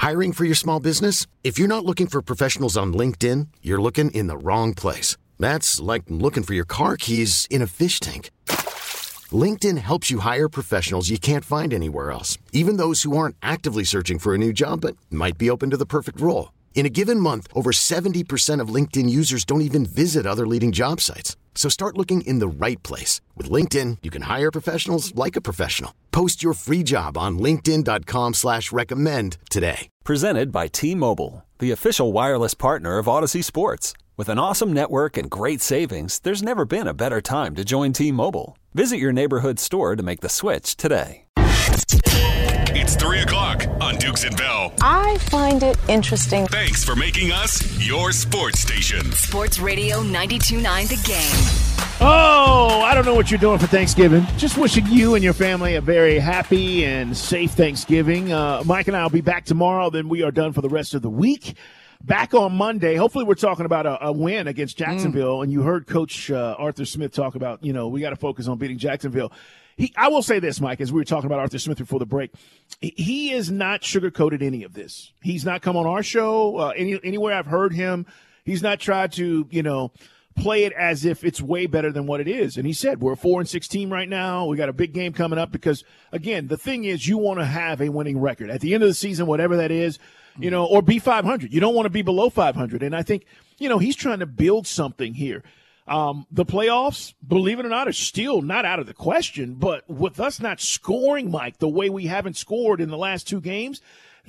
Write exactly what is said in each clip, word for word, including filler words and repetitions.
Hiring for your small business? If you're not looking for professionals on LinkedIn, you're looking in the wrong place. That's like looking for your car keys in a fish tank. LinkedIn helps you hire professionals you can't find anywhere else, even those who aren't actively searching for a new job but might be open to the perfect role. In a given month, over seventy percent of LinkedIn users don't even visit other leading job sites. So start looking in the right place. With LinkedIn, you can hire professionals like a professional. Post your free job on linkedin.com slash recommend today. Presented by T-Mobile, the official wireless partner of Odyssey Sports. With an awesome network and great savings, there's never been a better time to join T-Mobile. Visit your neighborhood store to make the switch today. It's three o'clock on Dukes and Bell. I find it interesting. Thanks for making us your sports station. Sports Radio ninety-two point nine The Game. Oh, I don't know what you're doing for Thanksgiving. Just wishing you and your family a very happy and safe Thanksgiving. Uh, Mike and I will be back tomorrow. Then we are done for the rest of the week. Back on Monday. Hopefully we're talking about a, a win against Jacksonville. Mm. And you heard Coach uh, Arthur Smith talk about, you know, we got to focus on beating Jacksonville. He, I will say this, Mike, as we were talking about Arthur Smith before the break, he is not sugarcoated any of this. He's not come on our show. Uh, any, anywhere I've heard him, he's not tried to, you know, play it as if it's way better than what it is. And he said, we're a four and six team right now. We got a big game coming up because, again, the thing is you want to have a winning record. At the end of the season, whatever that is, you know, or be five hundred. You don't want to be below five hundred. And I think, you know, he's trying to build something here. Um, the playoffs, believe it or not, are still not out of the question. But with us not scoring, Mike, the way we haven't scored in the last two games,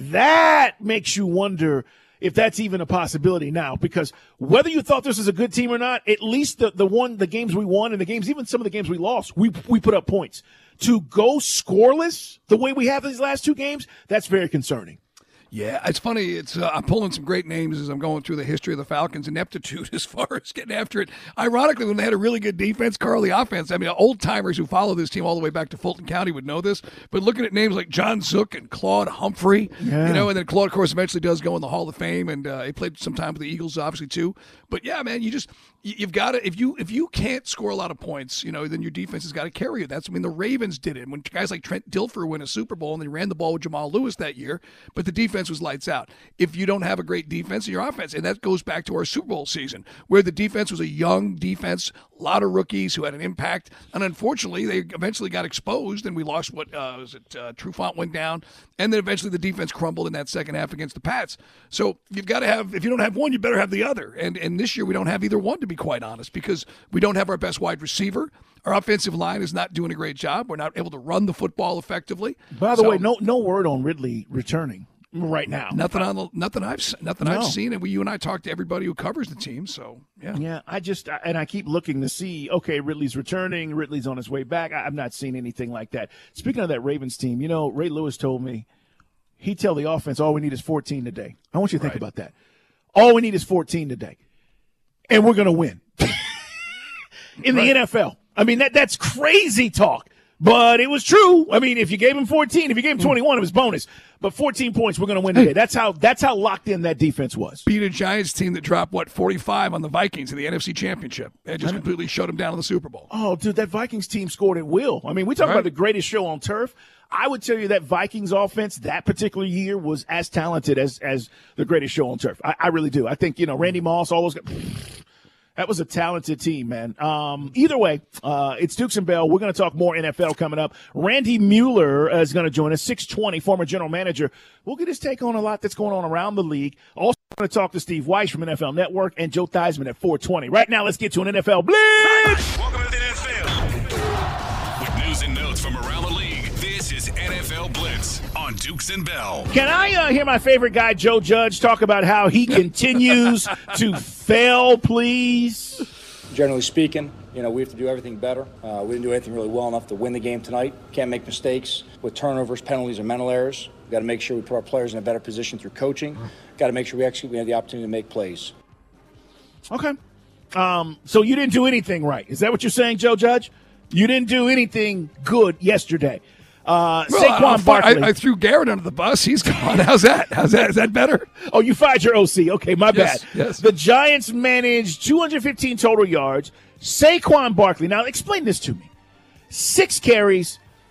that makes you wonder if that's even a possibility now. Because whether you thought this was a good team or not, at least the, the one the games we won and the games, even some of the games we lost, we we put up points. To go scoreless the way we have these last two games, that's very concerning. Yeah, it's funny. It's uh, I'm pulling some great names as I'm going through the history of the Falcons' ineptitude as far as getting after it. Ironically, when they had a really good defense, Carl, the offense, I mean, old-timers who follow this team all the way back to Fulton County would know this, but looking at names like John Zook and Claude Humphrey, yeah. you know, and then Claude, of course, eventually does go in the Hall of Fame, and uh, he played some time with the Eagles, obviously, too. But, yeah, man, you just – you've got to – if you if you can't score a lot of points, you know, then your defense has got to carry you. That's – I mean, the Ravens did it. When guys like Trent Dilfer win a Super Bowl, and they ran the ball with Jamal Lewis that year, but the defense was lights out. If you don't have a great defense in your offense, and that goes back to our Super Bowl season, where the defense was a young defense, a lot of rookies who had an impact, and unfortunately, they eventually got exposed, and we lost what uh, was it? Uh, Trufant went down, and then eventually the defense crumbled in that second half against the Pats. So you've got to have, if you don't have one, you better have the other. And and this year we don't have either one, to be quite honest, because we don't have our best wide receiver. Our offensive line is not doing a great job. We're not able to run the football effectively. By the so, way, no no word on Ridley returning right now. Nothing on the, nothing I've nothing no. I've seen, and we, you and I talked to everybody who covers the team. So yeah, yeah. I just and I keep looking to see. Okay, Ridley's returning. Ridley's on his way back. I, I'm not seeing anything like that. Speaking of that Ravens team, you know, Ray Lewis told me he tell the offense all we need is fourteen today. I want you to think right. about that. All we need is fourteen today, and we're gonna win in the right. N F L. I mean that that's crazy talk. But it was true. I mean, if you gave him fourteen, if you gave him twenty-one, it was bonus. But fourteen points, we're going to win today. That's how that's how locked in that defense was. Beat a Giants team that dropped, what, forty-five on the Vikings in the N F C Championship. It just completely shut them down in the Super Bowl. Oh, dude, that Vikings team scored at will. I mean, we talk right. about the greatest show on turf. I would tell you that Vikings offense that particular year was as talented as as the greatest show on turf. I, I really do. I think, you know, Randy Moss, all those guys. That was a talented team, man. Um, either way, uh, it's Dukes and Bell. We're going to talk more N F L coming up. Randy Mueller is going to join us, six twenty, former general manager. We'll get his take on a lot that's going on around the league. Also going to talk to Steve Weiss from N F L Network and Joe Theismann at four twenty. Right now, let's get to an N F L Blitz. Welcome to the N F L. With news and notes from around the league, this is N F L Blitz on Dukes and Bell. Can I uh, hear my favorite guy, Joe Judge, talk about how he continues to fail, please? Generally speaking, you know, we have to do everything better. Uh, we didn't do anything really well enough to win the game tonight. Can't make mistakes with turnovers, penalties, or mental errors. We've got to make sure we put our players in a better position through coaching. Got to make sure we actually we have the opportunity to make plays. Okay. Um, so you didn't do anything right. Is that what you're saying, Joe Judge? You didn't do anything good yesterday. Uh, well, Saquon Barkley. I, I threw Garrett under the bus. He's gone. How's that? How's that? Is that better? Oh, you fired your O C. Okay, my yes, bad. Yes. The Giants managed two hundred fifteen total yards. Saquon Barkley. Now, explain this to me. Six carries,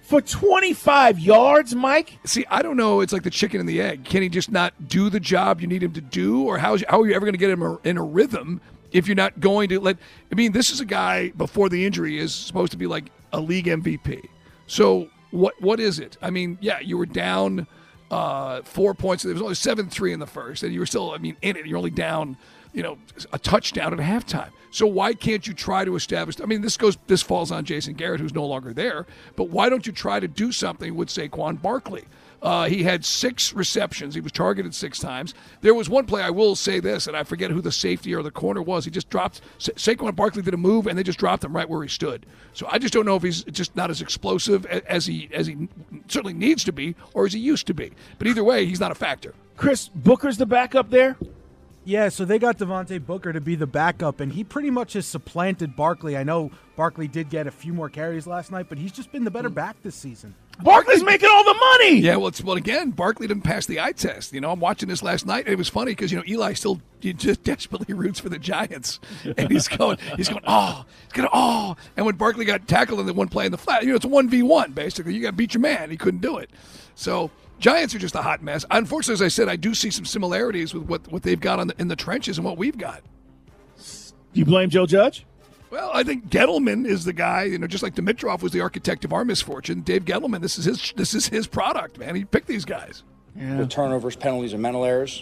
For twenty-five yards, Mike? See, I don't know. It's like the chicken and the egg. Can he just not do the job you need him to do? Or how, is, how are you ever going to get him in a rhythm if you're not going to let – I mean, this is a guy before the injury is supposed to be like a league M V P. So what what is it? I mean, yeah, you were down uh, four points. There was only seven three in the first, and you were still, I mean, in it. You're only down, you know, a touchdown at halftime. So why can't you try to establish? I mean, this goes. This falls on Jason Garrett, who's no longer there. But why don't you try to do something with Saquon Barkley? Uh, he had six receptions. He was targeted six times. There was one play, I will say this, and I forget who the safety or the corner was. He just dropped. Sa- Saquon Barkley did a move, and they just dropped him right where he stood. So I just don't know if he's just not as explosive as he as he certainly needs to be, or as he used to be. But either way, he's not a factor. Chris, Booker's the backup there? Yeah, so they got Devontae Booker to be the backup, and he pretty much has supplanted Barkley. I know Barkley did get a few more carries last night, but he's just been the better back this season. Barkley's making all the money. Yeah, well, it's, well, again, Barkley didn't pass the eye test. You know, I'm watching this last night. And it was funny because, you know, Eli still he just desperately roots for the Giants. And he's going, he's going, oh, he's going to, oh. And when Barkley got tackled in the one play in the flat, you know, it's a one v one, basically. You got to beat your man. He couldn't do it. So Giants are just a hot mess. Unfortunately, as I said, I do see some similarities with what, what they've got on the, in the trenches and what we've got. Do you blame Joe Judge? Well, I think Gettleman is the guy, you know, just like Dimitrov was the architect of our misfortune. Dave Gettleman, this is his this is his product, man. He picked these guys. Yeah. With turnovers, penalties, and mental errors.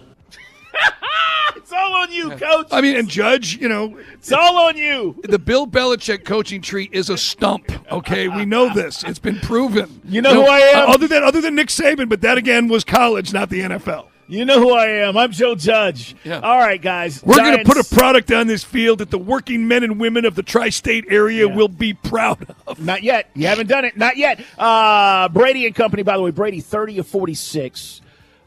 It's all on you, yeah. Coach. I mean, and Judge, you know. It's all on you. The Bill Belichick coaching tree is a stump, okay? We know this. It's been proven. You know, you know who I am? Other than, other than Nick Saban, but that, again, was college, not the N F L. You know who I am. I'm Joe Judge. Yeah. All right, guys. We're going to put a product on this field that the working men and women of the tri-state area yeah. will be proud of. Not yet. You haven't done it. Not yet. Uh, Brady and company, by the way, Brady, thirty of forty-six.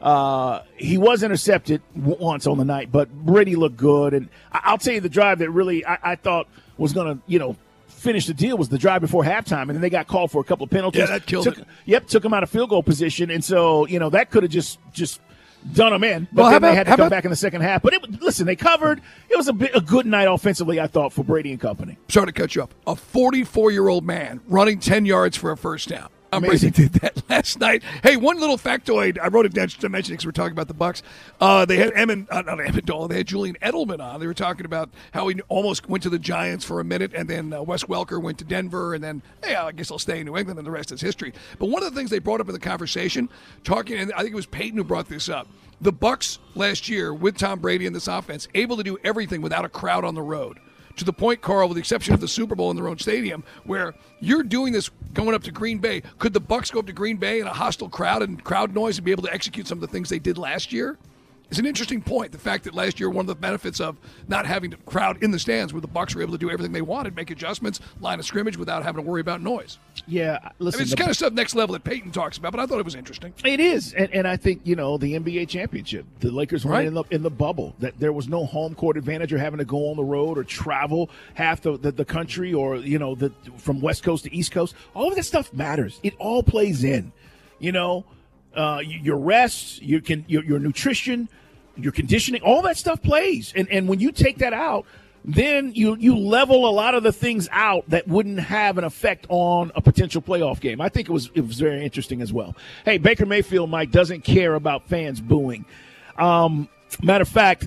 Uh, he was intercepted once on the night, but Brady looked good. And I'll tell you the drive that really I, I thought was going to, you know, finish the deal was the drive before halftime, and then they got called for a couple of penalties. Yeah, that killed took, it. Yep, took him out of field goal position. And so, you know, that could have just just – done them in, but well, then about, they had to come about, back in the second half. But it, listen, they covered. It was a, bit, a good night offensively, I thought, for Brady and company. Sorry to cut you up. A forty-four-year-old man running ten yards for a first down. Tom Brady did that last night. Hey, one little factoid. I wrote it down just to mention it because we're talking about the Bucs. Uh, they had Emmett, uh, not Amendola. They had Julian Edelman on. They were talking about how he almost went to the Giants for a minute, and then uh, Wes Welker went to Denver, and then, hey, I guess I'll stay in New England, and the rest is history. But one of the things they brought up in the conversation, talking, and I think it was Peyton who brought this up, the Bucs last year with Tom Brady in this offense, able to do everything without a crowd on the road. To the point, Carl, with the exception of the Super Bowl in their own stadium, where you're doing this going up to Green Bay. Could the Bucs go up to Green Bay in a hostile crowd and crowd noise and be able to execute some of the things they did last year? It's an interesting point. The fact that last year one of the benefits of not having to crowd in the stands where the Bucs were able to do everything they wanted, make adjustments, line of scrimmage without having to worry about noise. Yeah, listen. I mean, it's the, kind of stuff next level that Peyton talks about, but I thought it was interesting. It is, and, and I think, you know, the N B A championship, the Lakers were right. in the in the bubble. That there was no home court advantage or having to go on the road or travel half the, the, the country or, you know, the from West Coast to East Coast. All of this stuff matters. It all plays in, you know, uh, your rest, you can your, your nutrition, your conditioning, all that stuff plays. And and when you take that out, then you you level a lot of the things out that wouldn't have an effect on a potential playoff game. I think it was it was very interesting as well. Hey, Baker Mayfield, Mike, doesn't care about fans booing. Um, matter of fact,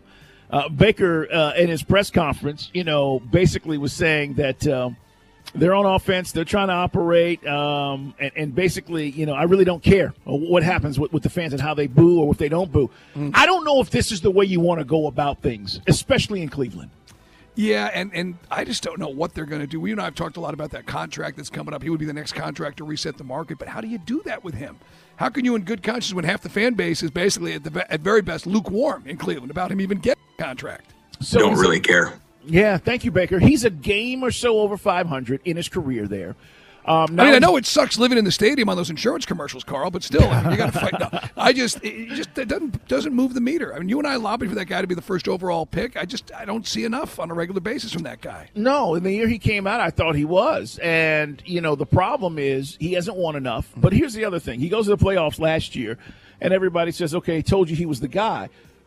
uh, Baker uh, in his press conference, you know, basically was saying that uh, they're on offense, they're trying to operate, um, and, and basically, you know, I really don't care what happens with, with the fans and how they boo or if they don't boo. Mm. I don't know if this is the way you want to go about things, especially in Cleveland. Yeah, and, and I just don't know what they're going to do. You and I have talked a lot about that contract that's coming up. He would be the next contract to reset the market, but how do you do that with him? How can you in good conscience when half the fan base is basically at the at very best lukewarm in Cleveland about him even getting a contract? So don't really care. Yeah, thank you, Baker. He's a game or so over five hundred in his career there. Um, I mean, I know it sucks living in the stadium on those insurance commercials, Carl, but still, I mean, you got to fight. No, I just, it just it doesn't doesn't move the meter. I mean, you and I lobbied for that guy to be the first overall pick. I just, I don't see enough on a regular basis from that guy. No, in the year he came out, I thought he was, and you know, the problem is he hasn't won enough. But here's the other thing: he goes to the playoffs last year, and everybody says, "Okay, told you he was the guy."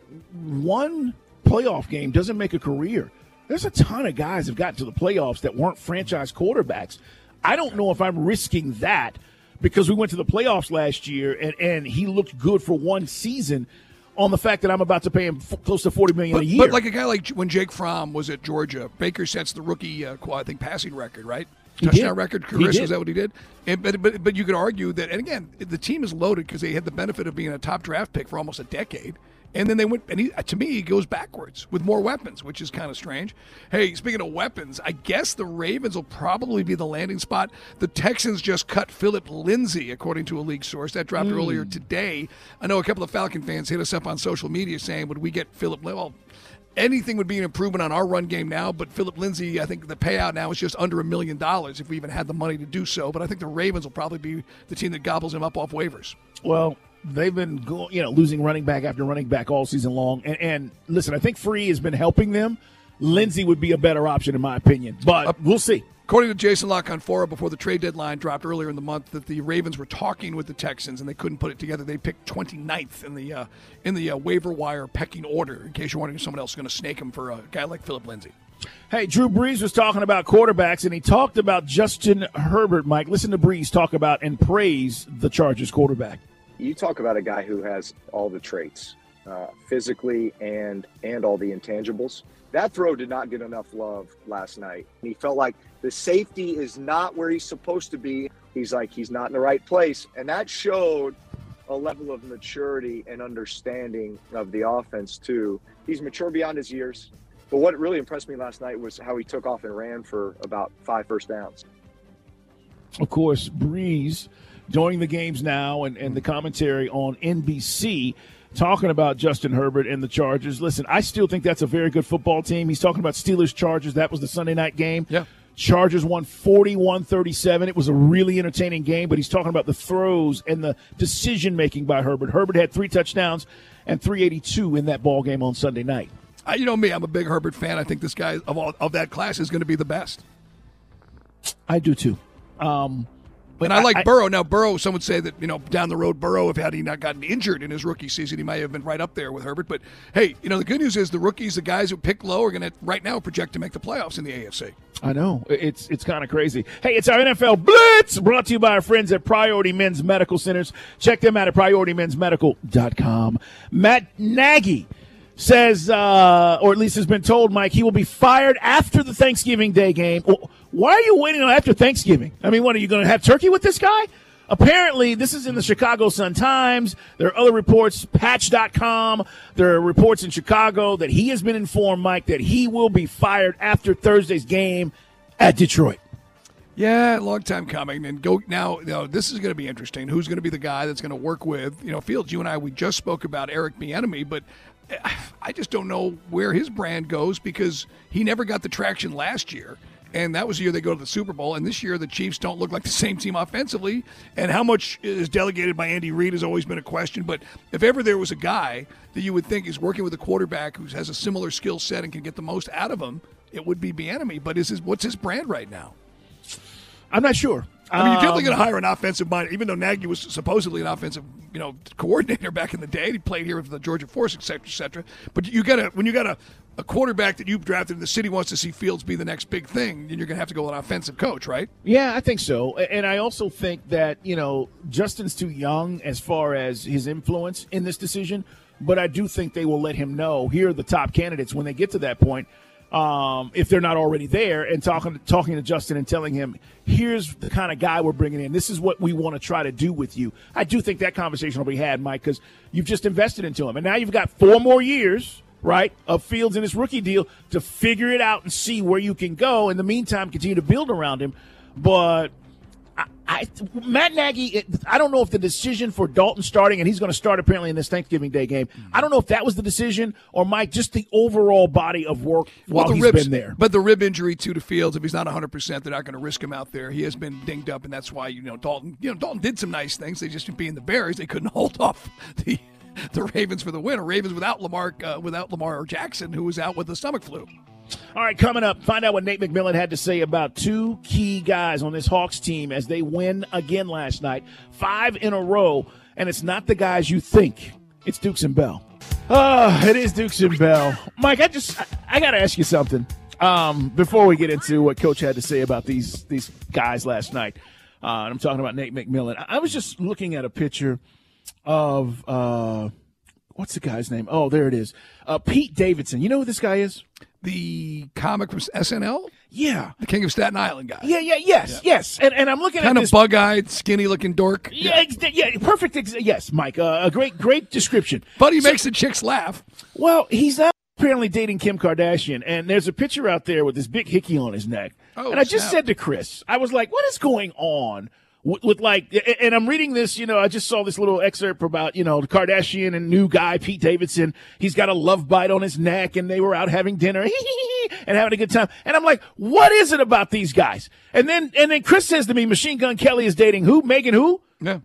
One playoff game doesn't make a career. There's a ton of guys that have gotten to the playoffs that weren't franchise quarterbacks. I don't know if I'm risking that because we went to the playoffs last year, and, and he looked good for one season on the fact that I'm about to pay him f- close to forty million dollars but, a year. But like a guy like when Jake Fromm was at Georgia, Baker sets the rookie, uh, I think, passing record, right? He Touchdown did. record. He Chris, did. was that what he did? And, but, but but you could argue that, and again, the team is loaded because they had the benefit of being a top draft pick for almost a decade. And then they went, and he, to me, he goes backwards with more weapons, which is kind of strange. Hey, speaking of weapons, I guess the Ravens will probably be the landing spot. The Texans just cut Philip Lindsay, according to a league source. That dropped mm. earlier today. I know a couple of Falcon fans hit us up on social media saying, would we get Philip Lindsay? Well, anything would be an improvement on our run game now, but Philip Lindsay, I think the payout now is just under a million dollars if we even had the money to do so. But I think the Ravens will probably be the team that gobbles him up off waivers. Well, they've been going, you know, losing running back after running back all season long. And, and listen, I think Free has been helping them. Lindsay would be a better option, in my opinion. But uh, we'll see. According to Jason LaConfora, before the trade deadline dropped earlier in the month, that the Ravens were talking with the Texans and they couldn't put it together. They picked twenty-ninth in the uh, in the uh, waiver wire pecking order, in case you're wondering if someone else is going to snake him for a guy like Philip Lindsay. Hey, Drew Brees was talking about quarterbacks, and he talked about Justin Herbert, Mike. Listen to Brees talk about and praise the Chargers quarterback. You talk about a guy who has all the traits, uh, physically and and all the intangibles. That throw did not get enough love last night. He felt like the safety is not where he's supposed to be. He's like, he's not in the right place. And that showed a level of maturity and understanding of the offense, too. He's mature beyond his years. But what really impressed me last night was how he took off and ran for about five first downs. Of course, Breeze, during the games now and, and the commentary on N B C, talking about Justin Herbert and the Chargers. Listen, I still think that's a very good football team. He's talking about Steelers-Chargers. That was the Sunday night game. Yeah. Chargers won forty-one thirty-seven. It was a really entertaining game, but he's talking about the throws and the decision-making by Herbert. Herbert had three touchdowns and three eighty-two in that ball game on Sunday night. Uh, you know me, I'm a big Herbert fan. I think this guy of all of that class is going to be the best. I do too. Um, But and I, I like I, Burrow. Now, Burrow, some would say that, you know, down the road, Burrow, if had he not gotten injured in his rookie season, he might have been right up there with Herbert. But, hey, you know, the good news is the rookies, the guys who pick low, are going to, right now, project to make the playoffs in the A F C. I know. It's it's kind of crazy. Hey, it's our N F L Blitz, brought to you by our friends at Priority Men's Medical Centers. Check them out at priority men's medical dot com. Matt Nagy says, uh, or at least has been told, Mike, he will be fired after the Thanksgiving Day game. Why are you waiting until after Thanksgiving? I mean, what, are you going to have turkey with this guy? Apparently, this is in the Chicago Sun-Times. There are other reports, patch dot com. There are reports in Chicago that he has been informed, Mike, that he will be fired after Thursday's game at Detroit. Yeah, long time coming. And go now, you know, this is going to be interesting. Who's going to be the guy that's going to work with, you know, Fields, you and I, we just spoke about Eric Bieniemy, but I just don't know where his brand goes because he never got the traction last year. And that was the year they go to the Super Bowl. And this year the Chiefs don't look like the same team offensively. And how much is delegated by Andy Reid has always been a question. But if ever there was a guy that you would think is working with a quarterback who has a similar skill set and can get the most out of him, it would be Bieniemy. But is his, what's his brand right now? I'm not sure. I mean, you're definitely going to hire an offensive mind, even though Nagy was supposedly an offensive, you know, coordinator back in the day. He played here with the Georgia Force, et cetera, et cetera. But you got to when you got a, a quarterback that you've drafted, and the city wants to see Fields be the next big thing, then you're going to have to go with an offensive coach, right? Yeah, I think so. And I also think that, you know, Justin's too young as far as his influence in this decision. But I do think they will let him know, here are the top candidates when they get to that point. Um, if they're not already there, and talking talking to Justin and telling him, here's the kind of guy we're bringing in. This is what we want to try to do with you. I do think that conversation will be had, Mike, because you've just invested into him. And now you've got four more years, right, of Fields in his rookie deal to figure it out and see where you can go. In the meantime, continue to build around him. But I, I, Matt Nagy, it, I don't know if the decision for Dalton starting, and he's going to start apparently in this Thanksgiving Day game, I don't know if that was the decision, or, Mike, just the overall body of work while well, he's ribs, been there. But the rib injury, too, to Fields, if he's not one hundred percent, they're not going to risk him out there. He has been dinged up, and that's why, you know, Dalton, you know, Dalton did some nice things. They just, being the Bears, they couldn't hold off the the Ravens for the win, or Ravens without Lamar, uh, without Lamar Jackson, who was out with the stomach flu. All right, coming up, find out what Nate McMillan had to say about two key guys on this Hawks team as they win again last night, five in a row, and it's not the guys you think. It's Dukes and Bell. Oh, it is Dukes and Bell. Mike, I just I, I got to ask you something um, before we get into what Coach had to say about these these guys last night. Uh, and I'm talking about Nate McMillan. I, I was just looking at a picture of uh, what's the guy's name? Oh, there it is. Uh, Pete Davidson. You know who this guy is? The comic from S N L? Yeah. The King of Staten Island guy. Yeah, yeah, yes, yeah. yes. And and I'm looking kind at this. Kind of bug-eyed, skinny-looking dork. Yeah, yeah, yeah perfect. Ex- yes, Mike. Uh, a great, great description. But he so, makes the chicks laugh. Well, he's not apparently dating Kim Kardashian, and there's a picture out there with this big hickey on his neck. Oh, and I just snap. said to Chris, I was like, what is going on? With, with like, and I'm reading this, you know, I just saw this little excerpt about, you know, the Kardashian and new guy, Pete Davidson. He's got a love bite on his neck and they were out having dinner and having a good time. And I'm like, what is it about these guys? And then, and then Chris says to me, Machine Gun Kelly is dating who? Megan who? Yeah.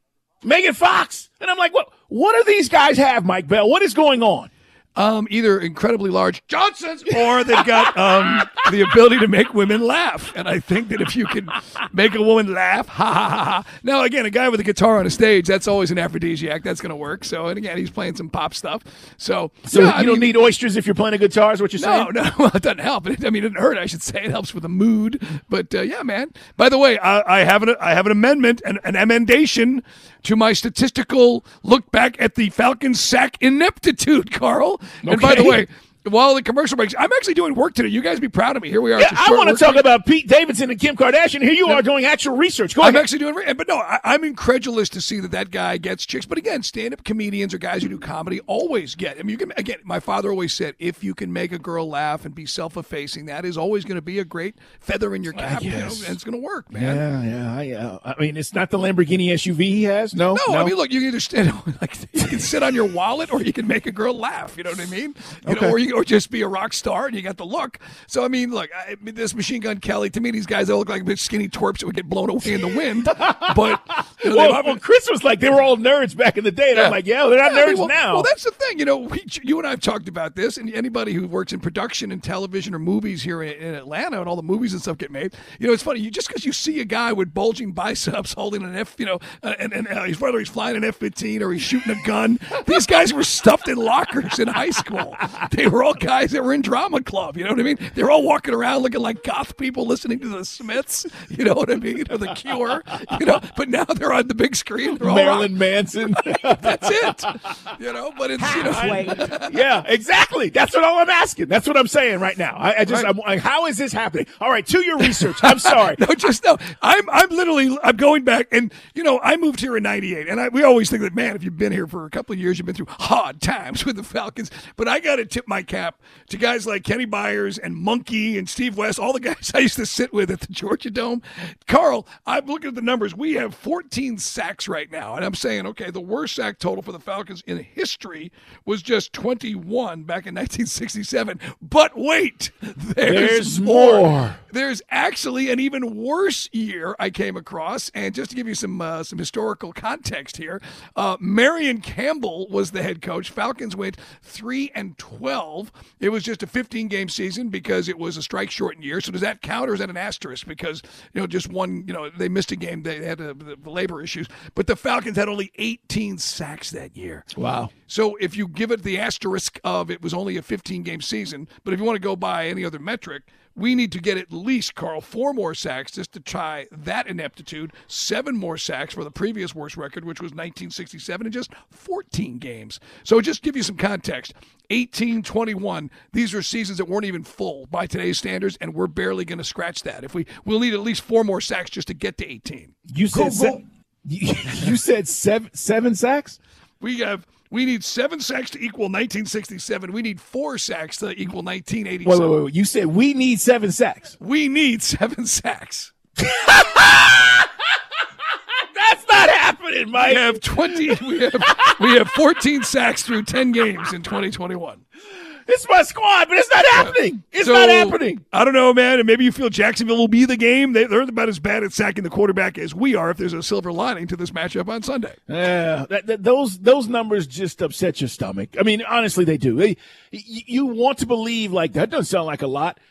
Megan Fox. And I'm like, what, what do these guys have, Mike Bell? What is going on? Um, either incredibly large Johnsons or they've got um, the ability to make women laugh. And I think that if you can make a woman laugh, ha, ha, ha, ha. Now, again, a guy with a guitar on a stage, that's always an aphrodisiac. That's going to work. So, and again, he's playing some pop stuff. So, so yeah, you I don't mean, need oysters if you're playing a guitar is what you're saying? No, no, well, it doesn't help. I mean, it doesn't hurt, I should say. It helps with the mood. But, uh, yeah, man. By the way, I, I, have an, I have an amendment, an, an amendation to my statistical look back at the Falcons' sack ineptitude, Carl. Okay. And by the way, while the commercial breaks, I'm actually doing work today. You guys be proud of me. Here we are. Yeah, I want to talk week. about Pete Davidson and Kim Kardashian. Here you no, are doing actual research. Go I'm ahead. actually doing, but no, I, I'm incredulous to see that that guy gets chicks. But again, stand-up comedians or guys who do comedy always get. I mean, you can again. My father always said, if you can make a girl laugh and be self-effacing, that is always going to be a great feather in your cap. Uh, yes. You know, and it's going to work, man. Yeah, yeah. I, uh, I mean, it's not the Lamborghini S U V he has. No, no. no? I mean, look, you can either stand, like you can sit on your wallet, or you can make a girl laugh. You know what I mean? You okay. know, or you or just be a rock star and you got the look. So I mean, look, I, this Machine Gun Kelly, to me, these guys they look like big skinny twerps that would get blown away in the wind. But you know, well, well, Chris was like they were all nerds back in the day, and yeah. I'm like, yeah, they're not yeah, nerds well, now. Well, that's the thing, you know. We, you and I have talked about this, and anybody who works in production and television or movies here in, in Atlanta, and all the movies and stuff get made. You know, it's funny. You just because you see a guy with bulging biceps holding an F, you know, uh, and and uh, he's whether he's flying an F fifteen or he's shooting a gun. These guys were stuffed in lockers in high school. They were all guys that were in drama club. You know what I mean? They're all walking around looking like goth people listening to the Smiths. You know what I mean? Or the Cure. You know, but now they're on the big screen. They're all Marilyn rock. Manson. That's it. You know, but it's, you know. I, yeah, exactly. That's what all I'm asking. That's what I'm saying right now. I, I just, right. I'm, how is this happening? All right, to your research. I'm sorry. no, just no. I'm, I'm literally, I'm going back, and you know, I moved here in ninety-eight, and I, we always think that, man, if you've been here for a couple of years, you've been through hard times with the Falcons. But I got to tip my cap to guys like Kenny Byers and Monkey and Steve West, all the guys I used to sit with at the Georgia Dome. Carl, I'm looking at the numbers. We have fourteen sacks right now, and I'm saying, okay, the worst sack total for the Falcons in history was just twenty-one back in nineteen sixty-seven. But wait, there's, there's more. more. There's actually an even worse year I came across, and just to give you some uh, some historical context here, uh, Marion Campbell was the head coach. Falcons went three and twelve. It was just a fifteen game season because it was a strike shortened year. So does that count, or is that an asterisk? Because you know, just one, you know, they missed a game. They had a, the labor issues, but the Falcons had only eighteen sacks that year. Wow. So if you give it the asterisk of it was only a fifteen game season, but if you want to go by any other metric, we need to get at least, Carl, four more sacks just to try that ineptitude, seven more sacks for the previous worst record, which was nineteen sixty-seven, in just fourteen games. So just give you some context, eighteen twenty-one, these are seasons that weren't even full by today's standards, and we're barely going to scratch that. If we, we'll need at least four more sacks just to get to eighteen. You said, se- you said seven, seven sacks? We have... We need seven sacks to equal nineteen sixty-seven. We need four sacks to equal nineteen eighty-seven. Wait, wait, wait. You said we need seven sacks. We need seven sacks. That's not happening, Mike. We have twenty. We have we have fourteen sacks through ten games in twenty twenty-one. It's my squad, but it's not happening. It's so, not happening. I don't know, man. And maybe you feel Jacksonville will be the game. They, they're about as bad at sacking the quarterback as we are if there's a silver lining to this matchup on Sunday. Yeah, that, that, those those numbers just upset your stomach. I mean, honestly, they do. They, you, you want to believe like that doesn't sound like a lot.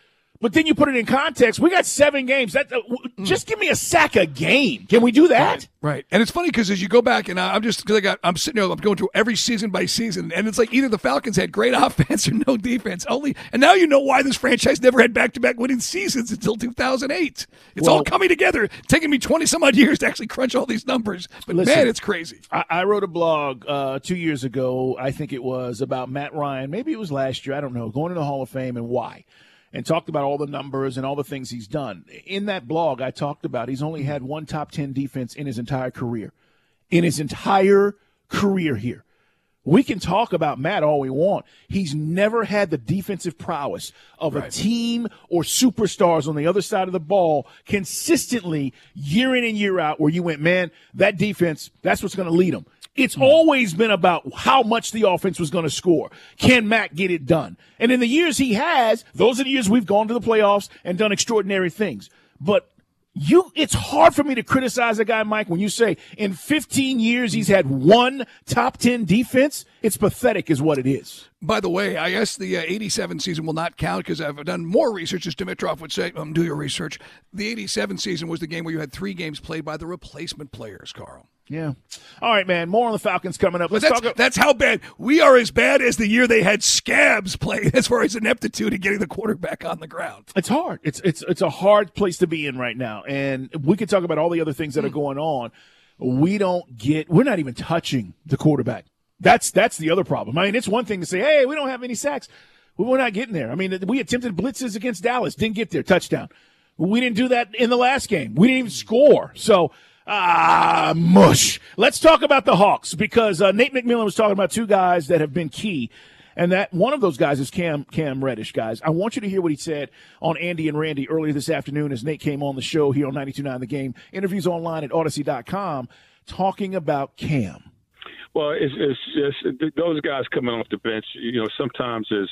But then you put it in context. We got seven games. That uh, mm. Just give me a sack a game. Can we do that? Right. right. And it's funny because as you go back, and I'm just because I got I'm sitting there, I'm going through every season by season, and it's like either the Falcons had great offense or no defense. Only, and now you know why this franchise never had back-to-back winning seasons until two thousand eight. It's well, all coming together. It's taking me twenty some odd years to actually crunch all these numbers. But listen, man, it's crazy. I, I wrote a blog uh, two years ago. I think it was about Matt Ryan. Maybe it was last year. I don't know. Going to the Hall of Fame and why. And talked about all the numbers and all the things he's done. In that blog, I talked about he's only had one top ten defense in his entire career. In his entire career here. We can talk about Matt all we want. He's never had the defensive prowess of right. a team or superstars on the other side of the ball consistently year in and year out where you went, man, that defense, that's what's going to lead them. It's always been about how much the offense was going to score. Can Matt get it done? And in the years he has, those are the years we've gone to the playoffs and done extraordinary things. But you, it's hard for me to criticize a guy, Mike, when you say in fifteen years he's had one top ten defense. It's pathetic is what it is. By the way, I guess the uh, eighty-seven season will not count because I've done more research, as Dimitrov would say. Um, do your research. The eighty-seven season was the game where you had three games played by the replacement players, Carl. Yeah. All right, man. More on the Falcons coming up. Let's that's, talk. That's how bad. We are as bad as the year they had scabs play as far as ineptitude in getting the quarterback on the ground. It's hard. It's it's it's a hard place to be in right now. And we can talk about all the other things that mm. are going on. We don't get – we're not even touching the quarterback. That's that's the other problem. I mean, it's one thing to say, hey, we don't have any sacks. Well, we're not getting there. I mean, we attempted blitzes against Dallas. Didn't get there. Touchdown. We didn't do that in the last game. We didn't even score. So – Ah, mush. Let's talk about the Hawks because uh, Nate McMillan was talking about two guys that have been key, and that one of those guys is Cam Cam Reddish, guys. I want you to hear what he said on Andy and Randy earlier this afternoon as Nate came on the show here on ninety-two point nine The Game. Interviews online at Odyssey dot com talking about Cam. Well, it's, it's just those guys coming off the bench, you know, sometimes it's,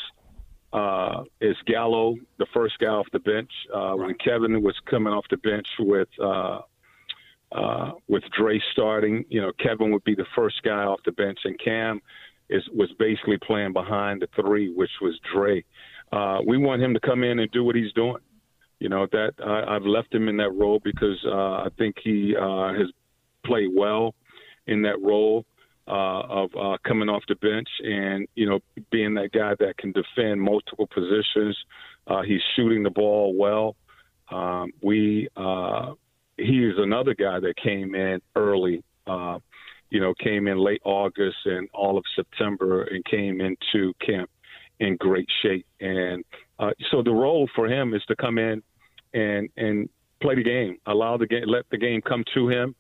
uh, it's Gallo, the first guy off the bench. Uh, when Kevin was coming off the bench with uh, – Uh, with Dre starting, you know, Kevin would be the first guy off the bench, and Cam is was basically playing behind the three, which was Dre. Uh, we want him to come in and do what he's doing. You know, that I, I've left him in that role because uh, I think he uh, has played well in that role uh, of uh, coming off the bench and, you know, being that guy that can defend multiple positions. Uh, he's shooting the ball well. Um, we uh, He is another guy that came in early, uh, you know, came in late August and all of September and came into camp in great shape. And uh, so the role for him is to come in and and play the game, allow the game, let the game come to him.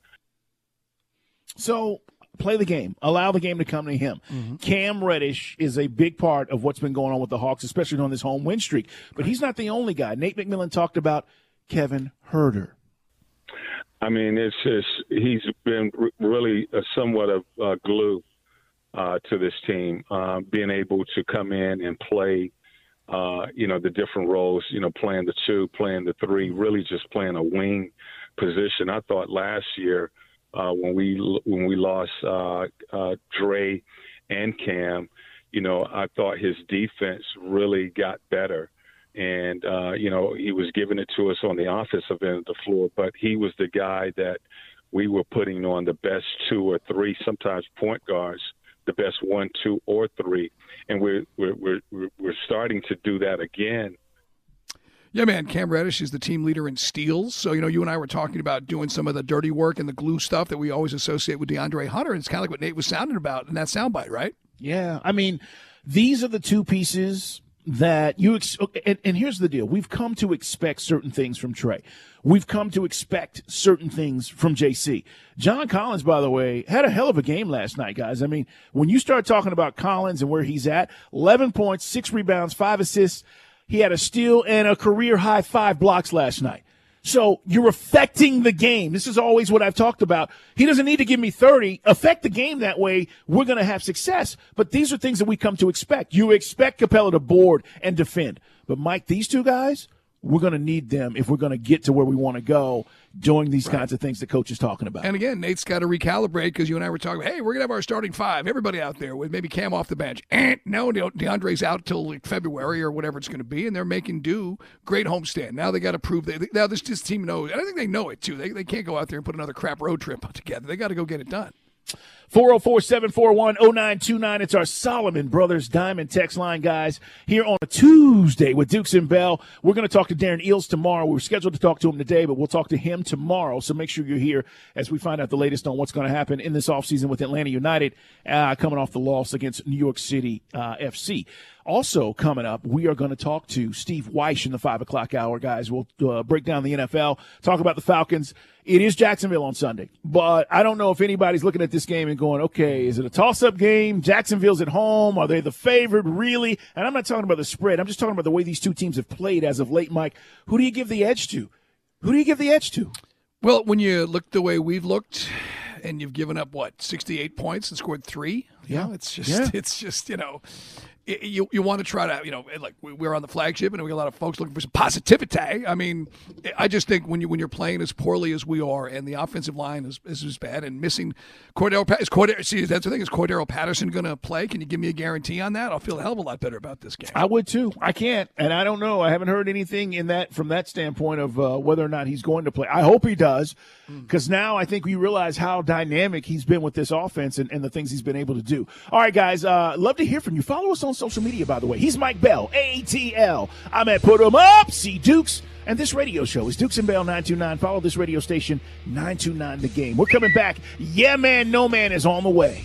So play the game, allow the game to come to him. Mm-hmm. Cam Reddish is a big part of what's been going on with the Hawks, especially on this home win streak. But he's not the only guy. Nate McMillan talked about Kevin Huerter. I mean, it's just he's been really a somewhat of uh, glue uh, to this team, uh, being able to come in and play, uh, you know, the different roles, you know, playing the two, playing the three, really just playing a wing position. I thought last year uh, when we when we lost uh, uh, Dre and Cam, you know, I thought his defense really got better. And, uh, you know, he was giving it to us on the offensive end of the floor, but he was the guy that we were putting on the best two or three, sometimes point guards, the best one, two, or three. And we're, we're, we're, we're starting to do that again. Yeah, man, Cam Reddish is the team leader in steals. So, you know, you and I were talking about doing some of the dirty work and the glue stuff that we always associate with DeAndre Hunter. And it's kind of like what Nate was sounding about in that soundbite, right? Yeah. I mean, these are the two pieces that you ex- and, and here's the deal. We've come to expect certain things from Trey. We've come to expect certain things from J C. John Collins, by the way, had a hell of a game last night, guys. I mean, when you start talking about Collins and where he's at, eleven points, six rebounds, five assists. He had a steal and a career-high five blocks last night. So you're affecting the game. This is always what I've talked about. He doesn't need to give me thirty. Affect the game that way. We're going to have success. But these are things that we come to expect. You expect Capella to board and defend. But, Mike, these two guys, we're going to need them if we're going to get to where we want to go doing these right. kinds of things that Coach is talking about. And again, Nate's got to recalibrate because you and I were talking, hey, we're going to have our starting five, everybody out there with maybe Cam off the bench. And no, DeAndre's out till like February or whatever it's going to be, and they're making do. Great homestand. Now they got to prove that. Now this, this team knows, and I think they know it too. They, they can't go out there and put another crap road trip together. They got to go get it done. four oh four, seven four one, oh nine two nine. It's our Solomon Brothers Diamond text line, guys, here on a Tuesday with Dukes and Bell. We're going to talk to Darren Eales tomorrow. We were scheduled to talk to him today, but we'll talk to him tomorrow. So make sure you're here as we find out the latest on what's going to happen in this offseason with Atlanta United uh, coming off the loss against New York City uh, F C. Also coming up, we are going to talk to Steve Wyche in the five o'clock hour, guys. We'll uh, break down the N F L, talk about the Falcons. It is Jacksonville on Sunday, but I don't know if anybody's looking at this game and going, okay, is it a toss-up game? Jacksonville's at home. Are they the favorite, really? And I'm not talking about the spread. I'm just talking about the way these two teams have played as of late, Mike. Who do you give the edge to? Who do you give the edge to? Well, when you look the way we've looked, and you've given up, what, sixty-eight points and scored three? Yeah. You know, it's just, yeah. it's just, you know, you you want to try to, you know, like we're on the flagship and we got a lot of folks looking for some positivity. I mean, I just think when you when you're playing as poorly as we are and the offensive line is is, is bad and missing Cordero, is Cordero, see, that's the thing, is Cordero Patterson going to play? Can you give me a guarantee on that? I'll feel a hell of a lot better about this game. I would too. I can't, and I don't know. I haven't heard anything in that from that standpoint of uh, whether or not he's going to play. I hope he does, because mm. now I think we realize how dynamic he's been with this offense and, and the things he's been able to do. All right, guys, uh, love to hear from you. Follow us on social media, by the way. He's Mike Bell, A T L. I'm at Put 'em Up, C Dukes. And this radio show is Dukes and Bell nine two nine. Follow this radio station, nine two nine The Game. We're coming back. Yeah, man, no man is on the way.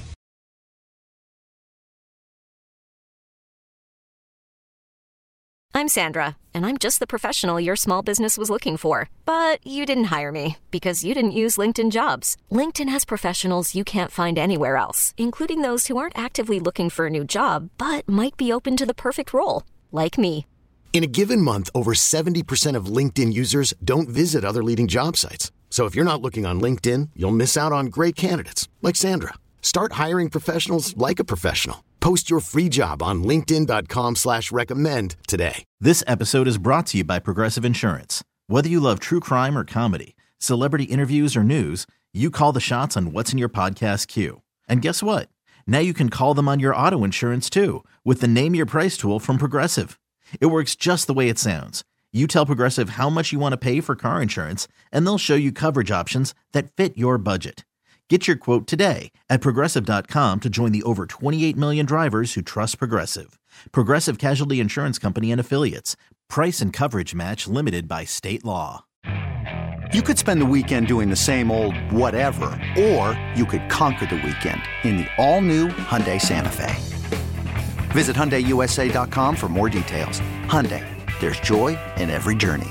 I'm Sandra, and I'm just the professional your small business was looking for. But you didn't hire me because you didn't use LinkedIn Jobs. LinkedIn has professionals you can't find anywhere else, including those who aren't actively looking for a new job, but might be open to the perfect role, like me. In a given month, over seventy percent of LinkedIn users don't visit other leading job sites. So if you're not looking on LinkedIn, you'll miss out on great candidates like Sandra. Start hiring professionals like a professional. Post your free job on linkedin.com slash recommend today. This episode is brought to you by Progressive Insurance. Whether you love true crime or comedy, celebrity interviews or news, you call the shots on what's in your podcast queue. And guess what? Now you can call them on your auto insurance too with the Name Your Price tool from Progressive. It works just the way it sounds. You tell Progressive how much you want to pay for car insurance, and they'll show you coverage options that fit your budget. Get your quote today at Progressive dot com to join the over twenty-eight million drivers who trust Progressive. Progressive Casualty Insurance Company and Affiliates. Price and coverage match limited by state law. You could spend the weekend doing the same old whatever, or you could conquer the weekend in the all-new Hyundai Santa Fe. Visit Hyundai U S A dot com for more details. Hyundai, there's joy in every journey.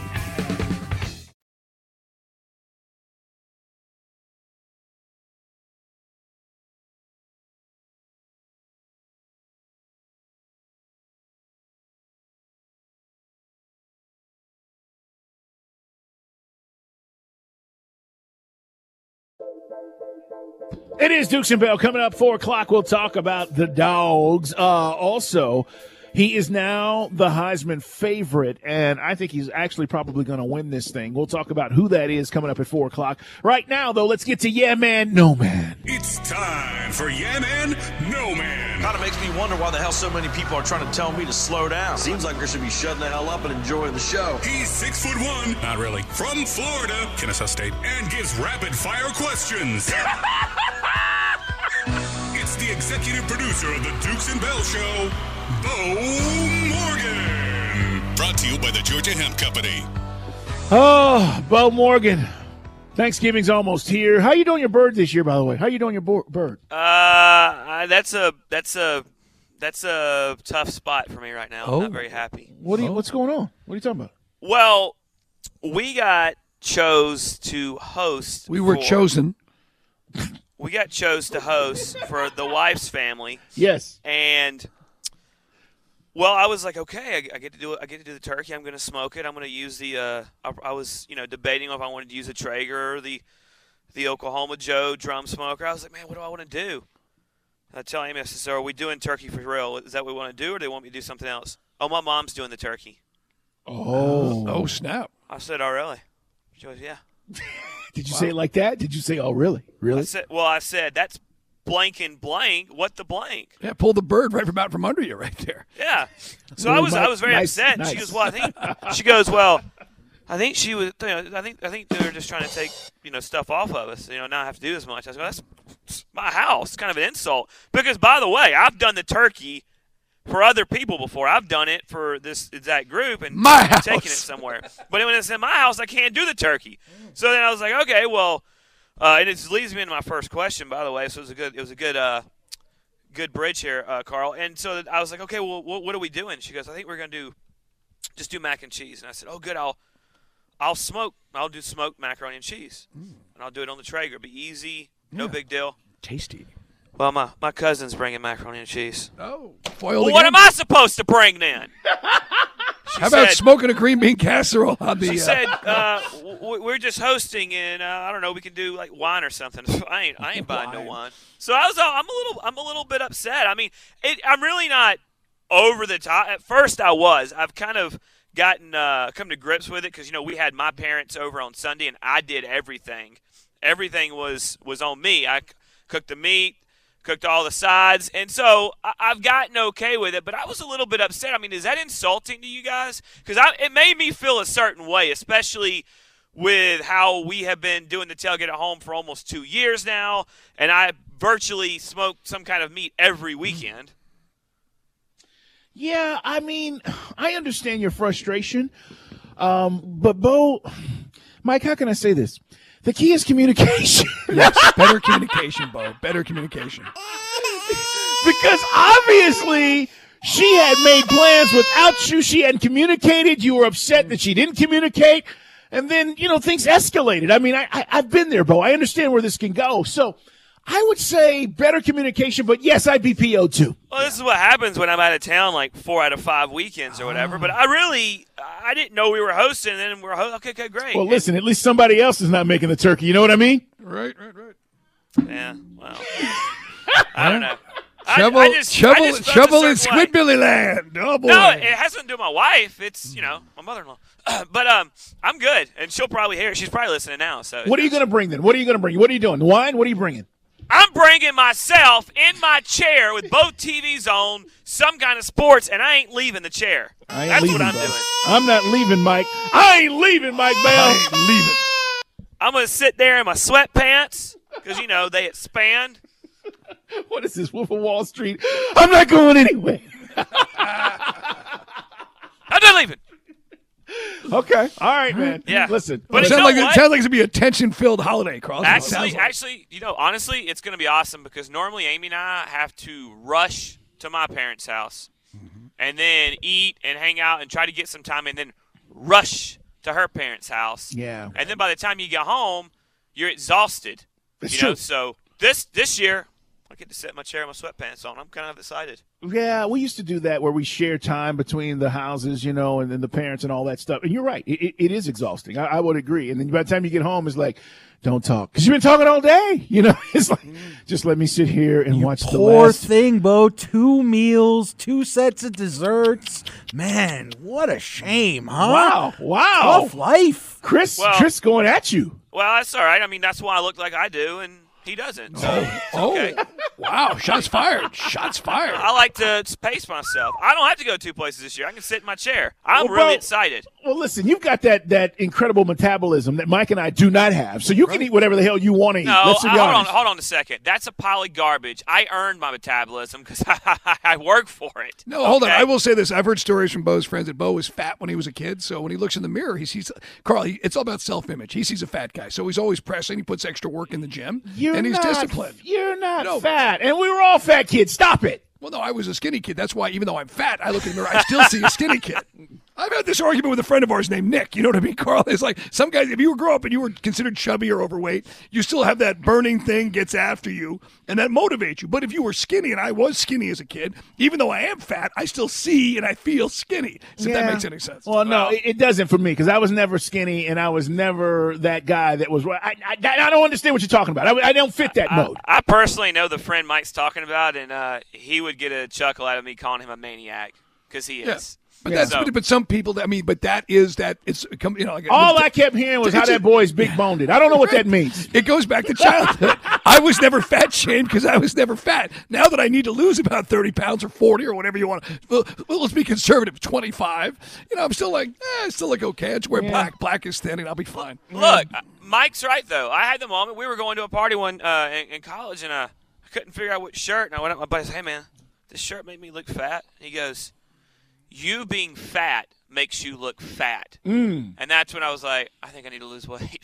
It is Dukes and Bell. Coming up four o'clock, we'll talk about the Dogs. Uh, also, he is now the Heisman favorite, and I think he's actually probably going to win this thing. We'll talk about who that is coming up at four o'clock. Right now, though, let's get to Yeah Man, No Man. It's time for Yeah Man, No Man. Kind of makes me wonder why the hell so many people are trying to tell me to slow down. Seems like I should be shutting the hell up and enjoying the show. He's six foot one, not really, from Florida, Kennesaw State, and gives rapid fire questions. It's the executive producer of the Dukes and Bell Show, Bo Morgan. Brought to you by the Georgia Hemp Company. Oh, Bo Morgan. Thanksgiving's almost here. How you doing your bird this year, by the way? How you doing your bo- bird? Uh, uh, that's a that's a that's a tough spot for me right now. Oh. I'm not very happy. What are you, What's going on? What are you talking about? Well, we got chose to host. We were for, chosen. We got chose to host for the wife's family. Yes. And well, I was like, okay, I, I get to do it. I get to do the turkey. I'm going to smoke it. I'm going to use the. Uh, I, I was, you know, debating if I wanted to use a Traeger or the, the Oklahoma Joe drum smoker. I was like, man, what do I want to do? I tell Amy, I said, so are we doing turkey for real? Is that what we want to do, or do they want me to do something else? Oh, my mom's doing the turkey. Oh. Oh, snap. I said, oh, really? She goes, yeah. Did you wow. say it like that? Did you say, oh, really? Really? I said, well, I said, that's blank and blank. What the blank? Yeah, pull the bird right from out from under you right there. Yeah. So I was I was very nice, upset. Nice. She goes, well, I think she goes, well, I think she was. You know, I think I think they were just trying to take you know stuff off of us. You know, not have to do as much. I was like, that's my house. It's kind of an insult. Because by the way, I've done the turkey for other people before. I've done it for this exact group and my taken it somewhere. But when it's in my house, I can't do the turkey. So then I was like, okay, well, uh, and it leads me into my first question, by the way. So it was a good, it was a good, uh, good bridge here, uh, Carl. And so I was like, okay, well, what, what are we doing? She goes, I think we're gonna do, just do mac and cheese. And I said, oh, good. I'll, I'll smoke. I'll do smoked macaroni and cheese, mm. and I'll do it on the Traeger. It'll be easy, no yeah. big deal. Tasty. Well, my, my cousin's bringing macaroni and cheese. Oh, foiled well, what am I supposed to bring then? How about said, smoking a green bean casserole on the? She uh, said uh, w- we're just hosting, and uh, I don't know. We can do like wine or something. I ain't I ain't buying wine. no wine. So I was I'm a little I'm a little bit upset. I mean, it, I'm really not over the top. At first, I was. I've kind of gotten uh, come to grips with it because you know we had my parents over on Sunday, and I did everything. Everything was was on me. I c- cooked the meat. Cooked all the sides, and so I, I've gotten okay with it, but I was a little bit upset. I mean, is that insulting to you guys? Because it made me feel a certain way, especially with how we have been doing the tailgate at home for almost two years now, and I virtually smoked some kind of meat every weekend. Yeah, I mean, I understand your frustration, um, but Bo, Mike, how can I say this? The key is communication. Yes, better communication, Bo. Better communication. Because obviously she had made plans without you. She hadn't communicated. You were upset that she didn't communicate. And then, you know, things escalated. I mean, I, I, I've been there, Bo. I understand where this can go. So I would say better communication, but yes, I'd be P O too. Well, this is what happens when I'm out of town like four out of five weekends or whatever. But I really, I didn't know we were hosting, and then we're ho- okay, okay, great. Well, listen, at least somebody else is not making the turkey. You know what I mean? Right, right, right. Yeah, well, I don't know. Trouble, I, I just, trouble, I just trouble in Squidbilly land. Oh, boy. No, it has nothing to do with my wife. It's, you know, my mother-in-law. But um, I'm good, and she'll probably hear it. She's probably listening now. So what are you going to bring then? What are you going to bring? What are you doing? Wine? What are you bringing? I'm bringing myself in my chair with both T Vs on, some kind of sports, and I ain't leaving the chair. I ain't That's leaving, what I'm bro. doing. I'm not leaving, Mike. I ain't leaving, Mike Bell. I ain't leaving. I'm going to sit there in my sweatpants because, you know, they expand. What is this, Wolf of Wall Street? I'm not going anywhere. I'm not leaving. Okay. All right, man. Yeah. Listen. But it you sounds know like, what? it sounds like it's going to be a tension-filled holiday, Carl. Actually, like. actually, you know, honestly, it's going to be awesome because normally Amy and I have to rush to my parents' house mm-hmm. and then eat and hang out and try to get some time and then rush to her parents' house. Yeah. And then by the time you get home, you're exhausted. That's you true. know, so this this year, I get to sit in my chair with my sweatpants on. I'm kind of excited. Yeah, we used to do that where we share time between the houses, you know, and then the parents and all that stuff. And you're right. It, it, it is exhausting. I, I would agree. And then by the time you get home, it's like, don't talk. Because you've been talking all day. You know, it's like, just let me sit here and you watch the poor last. thing, Bo. Two meals, two sets of desserts. Man, what a shame, huh? Wow. Wow. Tough life. Chris, Well- Chris going at you. Well, that's all right. I mean, that's why I look like I do, and he doesn't. So it's okay. Oh, wow. Shots fired. Shots fired. I like to pace myself. I don't have to go two places this year. I can sit in my chair. I'm Well, really bro- excited. Well, listen, you've got that that incredible metabolism that Mike and I do not have. So you can eat whatever the hell you want to eat. No, Let's be I- hold on, honest. hold on a second. That's a pile of garbage. I earned my metabolism because I, I work for it. No, hold on. Okay? I will say this. I've heard stories from Bo's friends that Bo was fat when he was a kid. So when he looks in the mirror, he sees Carl. He, it's all about self-image. He sees a fat guy, so he's always pressing. He puts extra work in the gym, You're and he's not, disciplined. You're not No. fat. And we were all fat kids. Stop it. Well, no, I was a skinny kid. That's why, even though I'm fat, I look in the mirror. I still see a skinny kid. I've had this argument with a friend of ours named Nick. You know what I mean, Carl? It's like some guys, if you were grow up and you were considered chubby or overweight, you still have that burning thing gets after you, and that motivates you. But if you were skinny, and I was skinny as a kid, even though I am fat, I still see and I feel skinny. So if that makes any sense. Well, no, Well- it, it doesn't for me because I was never skinny and I was never that guy that was. I, I, I don't understand what you're talking about. I, I don't fit that I, mode. I personally know the friend Mike's talking about, and uh, he would get a chuckle out of me calling him a maniac because he is. But Yeah. that's So- but, but some people. I mean, but that is that it's you know. Like, All I kept hearing was how It's a- that boy's big boned. I don't know what that means. It goes back to childhood. I was never fat shamed because I was never fat. Now that I need to lose about thirty pounds or forty or whatever you want, well, well let's be conservative, twenty-five. You know, I'm still like, eh, I still look okay. I just wear Yeah. black. Black is thin, and I'll be fine. Look, uh, Mike's right though. I had the moment we were going to a party one uh, in, in college, and uh, I couldn't figure out which shirt. And I went up to my buddy and said, "Hey man, this shirt made me look fat." And he goes, "You being fat makes you look fat." Mm. And that's when I was like, I think I need to lose weight.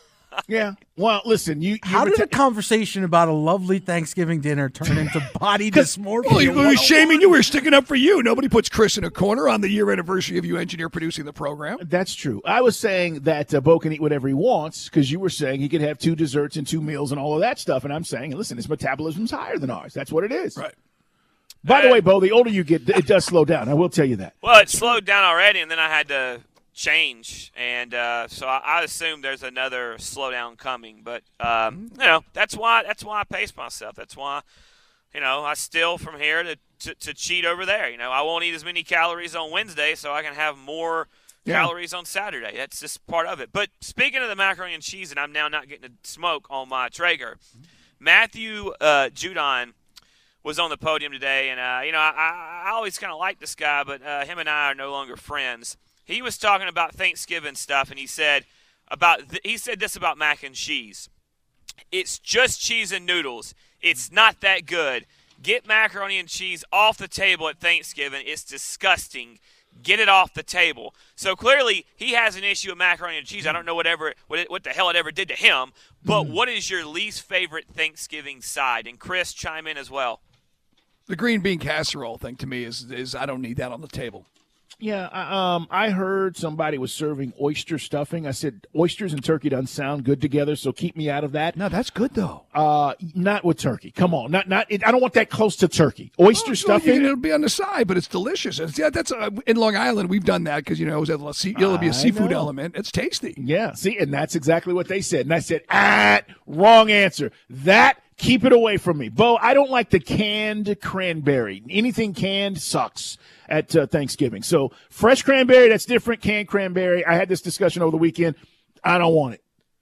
Yeah. Well, listen, you. you How did reti- a conversation about a lovely Thanksgiving dinner turn into body dysmorphia? Well, he was shaming you. We were sticking up for you. Nobody puts Chris in a corner on the year anniversary of you engineer producing the program. That's true. I was saying that uh, Bo can eat whatever he wants because you were saying he could have two desserts and two meals and all of that stuff. And I'm saying, listen, his metabolism's higher than ours. That's what it is. Right. By the way, Bo, the older you get, it does slow down. I will tell you that. Well, it slowed down already, and then I had to change, and uh, so I, I assume there's another slowdown coming. But um, you know, that's why that's why I pace myself. That's why, you know, I steal from here to, to, to cheat over there. You know, I won't eat as many calories on Wednesday, so I can have more Yeah. calories on Saturday. That's just part of it. But speaking of the macaroni and cheese, and I'm now not getting to smoke on my Traeger, Matthew uh, Judon was on the podium today, and uh, you know, I, I always kind of liked this guy, but uh, him and I are no longer friends. He was talking about Thanksgiving stuff, and he said about th- he said this about mac and cheese. It's just cheese and noodles. It's not that good. Get macaroni and cheese off the table at Thanksgiving. It's disgusting. Get it off the table. So clearly he has an issue with macaroni and cheese. I don't know whatever what, it, what the hell it ever did to him. But what is your least favorite Thanksgiving side? And Chris, chime in as well. The green bean casserole thing to me is is I don't need that on the table. Yeah, I- um, I heard somebody was serving oyster stuffing. I said oysters and turkey doesn't sound good together, so keep me out of that. No, that's good though. Uh, not with turkey. Come on, not not. It, I don't want that close to turkey. Oyster Well, stuffing. you- it'll be on the side, but it's delicious. It's, yeah, that's uh, in Long Island. We've done that because you know it was a, it'll be a I seafood know. element. It's tasty. Yeah, see, and that's exactly what they said. And I said, ah, wrong answer. That, keep it away from me. Bo, I don't like the canned cranberry. Anything canned sucks at uh, Thanksgiving. So fresh cranberry, that's different. Canned cranberry, I had this discussion over the weekend. I don't want it.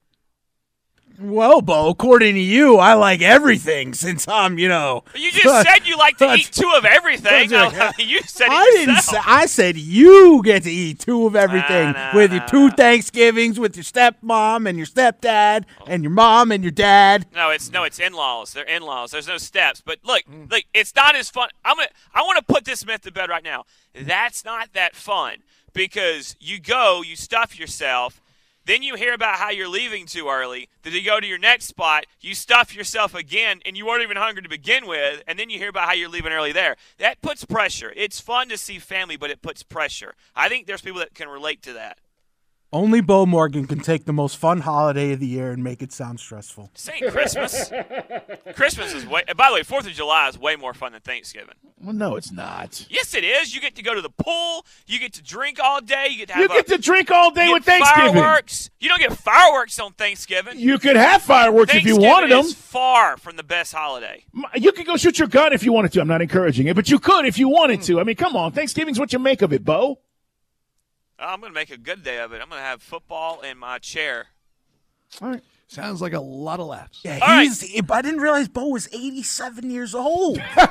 Well, Bo, according to you, I like everything since I'm, you know. But you just said you like to eat two of everything. I mean, you said it I didn't yourself. say. I said you get to eat two of everything Nah, nah, with your nah, two Thanksgivings with your stepmom and your stepdad and your mom and your dad. No, it's no, it's in-laws. They're in-laws. There's no steps. But look, look, it's not as fun. I'm gonna, I want to put this myth to bed right now. That's not that fun because you go, you stuff yourself, then you hear about how you're leaving too early. Then you go to your next spot, you stuff yourself again, and you weren't even hungry to begin with, and then you hear about how you're leaving early there. That puts pressure. It's fun to see family, but it puts pressure. I think there's people that can relate to that. Only Bo Morgan can take the most fun holiday of the year and make it sound stressful. Saying Christmas. Christmas is way. By the way, Fourth of July is way more fun than Thanksgiving. Well, no, it's not. Yes, it is. You get to go to the pool. You get to drink all day. You get to have You get a, to drink all day you with get Thanksgiving. Fireworks. You don't get fireworks on Thanksgiving. You could have fireworks if you Thanksgiving wanted them. is far from the best holiday. You could go shoot your gun if you wanted to. I'm not encouraging it, but you could if you wanted to. I mean, come on. Thanksgiving's what you make of it, Bo. Oh, I'm going to make a good day of it. I'm going to have football in my chair. All right. Sounds like a lot of laughs. Yeah, All he's. I didn't realize Bo was eighty-seven years old. All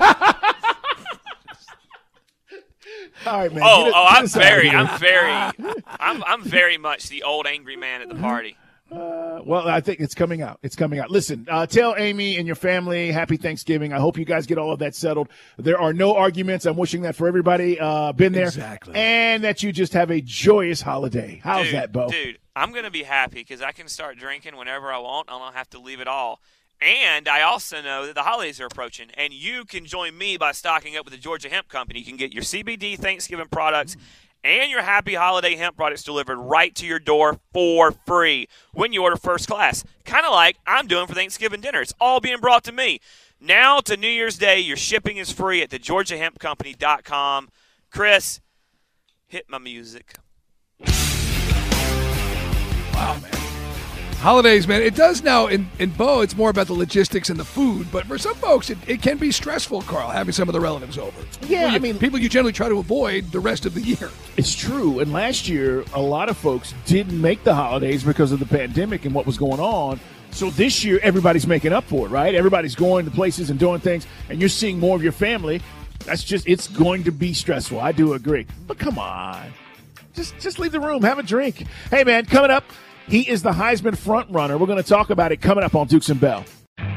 right, man. Oh, Get it- oh, get I'm us out of very, here. I'm very, I'm, I'm very much the old angry man at the party. Uh, well, I think it's coming out. It's coming out. Listen, uh, tell Amy and your family happy Thanksgiving. I hope you guys get all of that settled. There are no arguments. I'm wishing that for everybody. Uh, been there. Exactly. And that you just have a joyous holiday. How's dude, that, Bo? Dude, I'm going to be happy because I can start drinking whenever I want. I don't have to leave it all. And I also know that the holidays are approaching, and you can join me by stocking up with the Georgia Hemp Company. You can get your C B D Thanksgiving products and your happy holiday hemp products delivered right to your door for free when you order first class. Kind of like I'm doing for Thanksgiving dinner. It's all being brought to me. Now to New Year's Day, your shipping is free at the georgia hemp company dot com. Chris, hit my music. Wow, man. Holidays, man, it does now. In, in Bo, it's more about the logistics and the food. But for some folks, it, it can be stressful, Carl, having some of the relatives over. Yeah, Well, you- I mean- people you generally try to avoid the rest of the year. It's true. And last year, a lot of folks didn't make the holidays because of the pandemic and what was going on. So this year, everybody's making up for it, right? Everybody's going to places and doing things, and you're seeing more of your family. That's just, it's going to be stressful. I do agree. But come on. Just, just leave the room. Have a drink. Hey, man, coming up, he is the Heisman front runner. We're going to talk about it coming up on Dukes and Bell.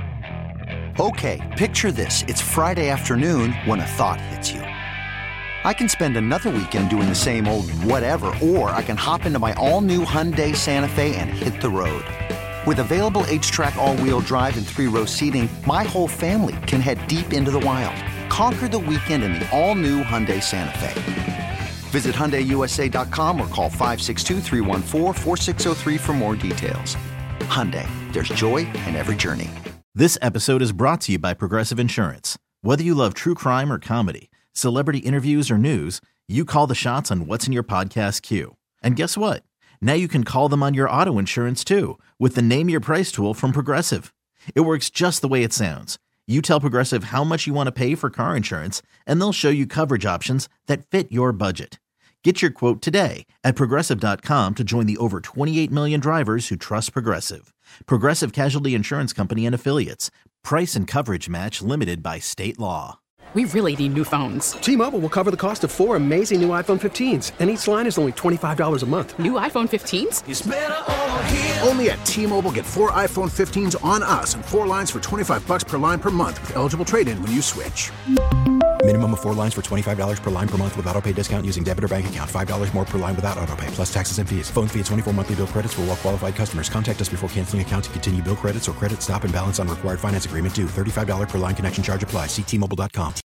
Okay, picture this. It's Friday afternoon when a thought hits you. I can spend another weekend doing the same old whatever, or I can hop into my all-new Hyundai Santa Fe and hit the road. With available H-Track all-wheel drive and three-row seating, my whole family can head deep into the wild. Conquer the weekend in the all-new Hyundai Santa Fe. Visit Hyundai U S A dot com or call five six two, three one four, four six zero three for more details. Hyundai, there's joy in every journey. This episode is brought to you by Progressive Insurance. Whether you love true crime or comedy, celebrity interviews or news, you call the shots on what's in your podcast queue. And guess what? Now you can call them on your auto insurance too with the Name Your Price tool from Progressive. It works just the way it sounds. You tell Progressive how much you want to pay for car insurance, and they'll show you coverage options that fit your budget. Get your quote today at Progressive dot com to join the over twenty-eight million drivers who trust Progressive. Progressive Casualty Insurance Company and Affiliates. Price and coverage match limited by state law. We really need new phones. T-Mobile will cover the cost of four amazing new iPhone fifteens, and each line is only twenty-five dollars a month. New iPhone fifteens? It's better over here. Only at T-Mobile, get four iPhone fifteens on us and four lines for twenty-five bucks per line per month with eligible trade-in when you switch. Minimum of four lines for twenty-five dollars per line per month with autopay discount using debit or bank account. five dollars more per line without autopay, plus taxes and fees. Phone fee at twenty-four monthly bill credits for well-qualified customers. Contact us before canceling account to continue bill credits or credit stop and balance on required finance agreement due. thirty-five dollars per line connection charge applies. See T Mobile dot com.